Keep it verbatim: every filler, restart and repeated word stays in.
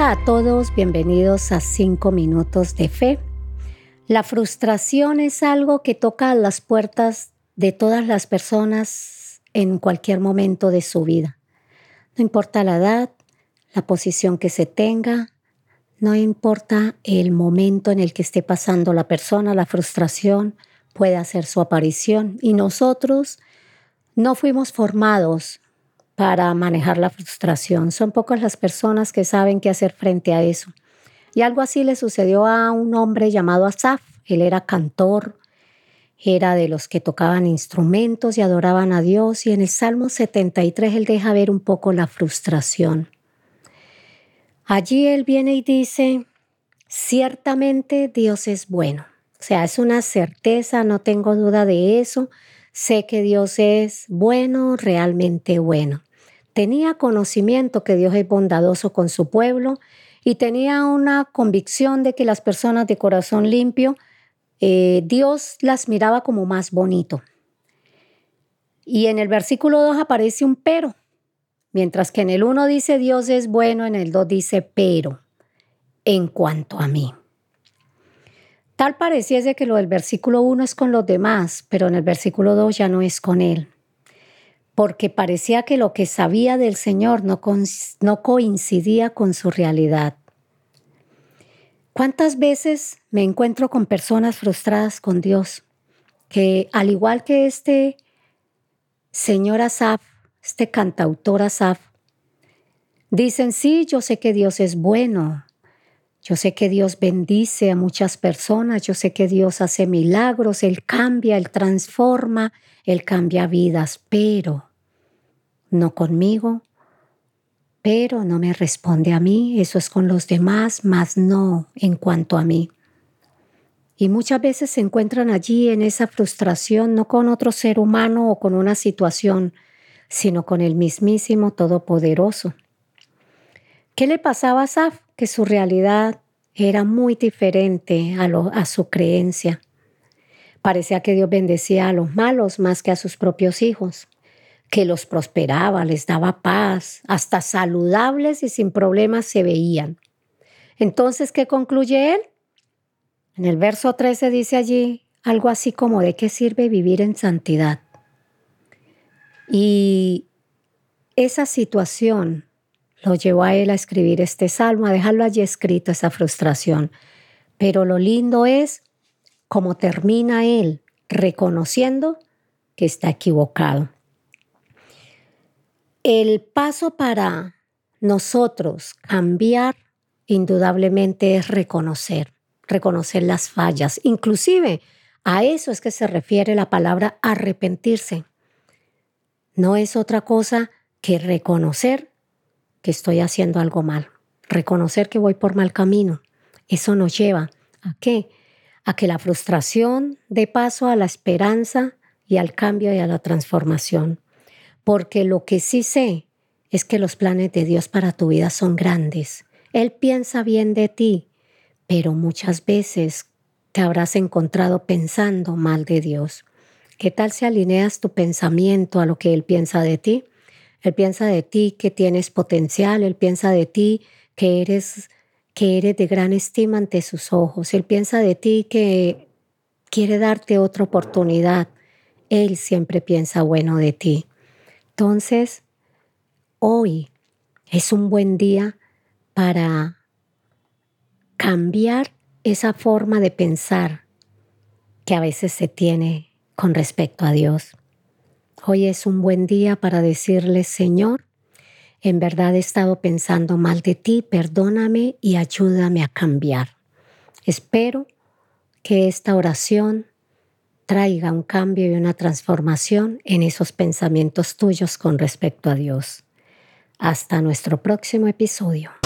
Hola a todos, bienvenidos a cinco minutos de fe. La frustración es algo que toca las puertas de todas las personas en cualquier momento de su vida. No importa la edad, la posición que se tenga, no importa el momento en el que esté pasando la persona, la frustración puede hacer su aparición y nosotros no fuimos formados para manejar la frustración. Son pocas las personas que saben qué hacer frente a eso. Y algo así le sucedió a un hombre llamado Asaf. Él era cantor, era de los que tocaban instrumentos y adoraban a Dios. Y en el Salmo setenta y tres él deja ver un poco la frustración. Allí él viene y dice, ciertamente Dios es bueno. O sea, es una certeza, no tengo duda de eso. Sé que Dios es bueno, realmente bueno. Tenía conocimiento que Dios es bondadoso con su pueblo y tenía una convicción de que las personas de corazón limpio, eh, Dios las miraba como más bonito. Y en el versículo dos aparece un pero. Mientras que en el uno dice Dios es bueno, en el dos dice pero, en cuanto a mí. Tal pareciese que lo del versículo uno es con los demás, pero en el versículo dos ya no es con él. Porque parecía que lo que sabía del Señor no, con, no coincidía con su realidad. ¿Cuántas veces me encuentro con personas frustradas con Dios? Que al igual que este señor Asaf, este cantautor Asaf, dicen, sí, yo sé que Dios es bueno. Yo sé que Dios bendice a muchas personas, yo sé que Dios hace milagros, Él cambia, Él transforma, Él cambia vidas, pero no conmigo, pero no me responde a mí, eso es con los demás, más no en cuanto a mí. Y muchas veces se encuentran allí en esa frustración, no con otro ser humano o con una situación, sino con el mismísimo Todopoderoso. ¿Qué le pasaba a Asaf? Que su realidad era muy diferente a, lo, a su creencia. Parecía que Dios bendecía a los malos más que a sus propios hijos, que los prosperaba, les daba paz, hasta saludables y sin problemas se veían. Entonces, ¿qué concluye él? En el verso trece dice allí algo así como ¿de qué sirve vivir en santidad? Y esa situación lo llevó a él a escribir este salmo, a dejarlo allí escrito, esa frustración. Pero lo lindo es cómo termina él reconociendo que está equivocado. El paso para nosotros cambiar indudablemente es reconocer, reconocer las fallas. Inclusive a eso es que se refiere la palabra arrepentirse. No es otra cosa que reconocer que estoy haciendo algo mal, reconocer que voy por mal camino. Eso nos lleva ¿a qué? A que la frustración dé paso a la esperanza y al cambio y a la transformación. Porque lo que sí sé es que los planes de Dios para tu vida son grandes. Él piensa bien de ti, pero muchas veces te habrás encontrado pensando mal de Dios. ¿Qué tal si alineas tu pensamiento a lo que Él piensa de ti? Él piensa de ti que tienes potencial, Él piensa de ti que eres, que eres de gran estima ante sus ojos. Él piensa de ti que quiere darte otra oportunidad. Él siempre piensa bueno de ti. Entonces, hoy es un buen día para cambiar esa forma de pensar que a veces se tiene con respecto a Dios. Hoy es un buen día para decirle, Señor, en verdad he estado pensando mal de ti, perdóname y ayúdame a cambiar. Espero que esta oración traiga un cambio y una transformación en esos pensamientos tuyos con respecto a Dios. Hasta nuestro próximo episodio.